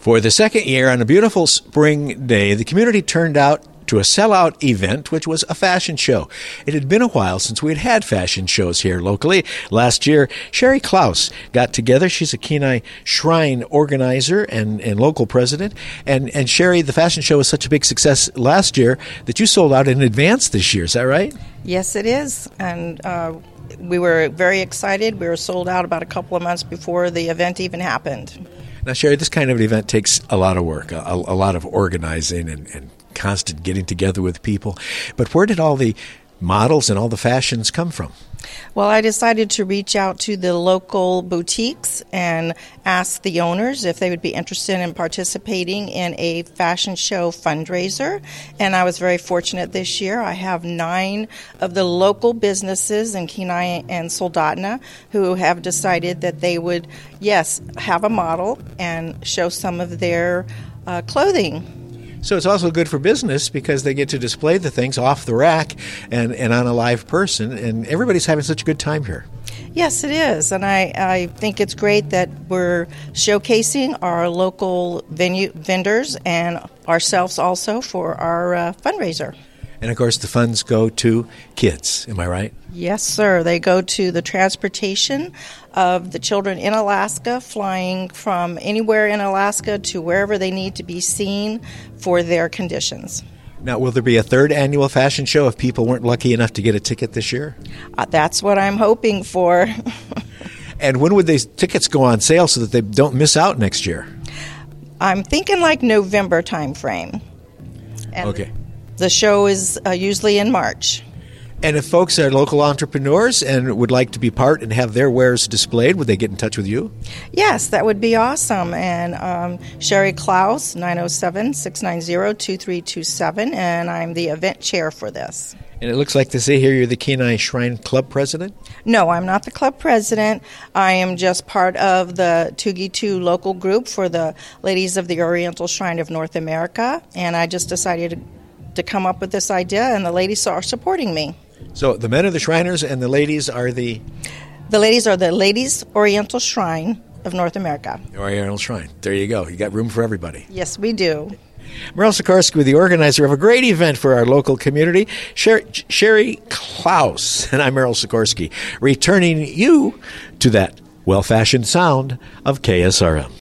For the second year, on a beautiful spring day, the community turned out to a sellout event, which was a fashion show. It had been a while since we had had fashion shows here locally. Last year, Sherry Klaus got together. She's a Kenai Shrine organizer and local president. And Sherry, the fashion show was such a big success last year that you sold out in advance this year. Is that right? Yes, it is. And we were very excited. We were sold out about a couple of months before the event even happened. Now, Sherry, this kind of an event takes a lot of work, a lot of organizing and constant getting together with people. But where did all the models and all the fashions come from? Well, I decided to reach out to the local boutiques and ask the owners if they would be interested in participating in a fashion show fundraiser. And I was very fortunate this year. I have 9 of the local businesses in Kenai and Soldotna who have decided that they would, yes, have a model and show some of their clothing. So it's also good for business because they get to display the things off the rack and on a live person, and everybody's having such a good time here. Yes, it is, and I think it's great that we're showcasing our local vendors and ourselves also for our fundraiser. And, of course, the funds go to kids. Am I right? Yes, sir. They go to the transportation of the children in Alaska, flying from anywhere in Alaska to wherever they need to be seen for their conditions. Now, will there be a third annual fashion show if people weren't lucky enough to get a ticket this year? That's what I'm hoping for. And when would these tickets go on sale so that they don't miss out next year? I'm thinking like November time frame. And okay. The show is usually in March. And if folks are local entrepreneurs and would like to be part and have their wares displayed, would they get in touch with you? Yes, that would be awesome. And Sherry Klaus, 907-690-2327, and I'm the event chair for this. And it looks like they say here you're the Kenai Shrine Club president? No, I'm not the club president. I am just part of the Tugitu local group for the Ladies of the Oriental Shrine of North America, and I just decided to come up with this idea, and the ladies are supporting me. So the men are the Shriners, and the ladies are the... The ladies are the Ladies Oriental Shrine of North America. Oriental Shrine. There you go. You got room for everybody. Yes, we do. Merle Sikorsky, the organizer of a great event for our local community, Sherry Klaus, and I'm Merle Sikorsky, returning you to that well-fashioned sound of KSRM.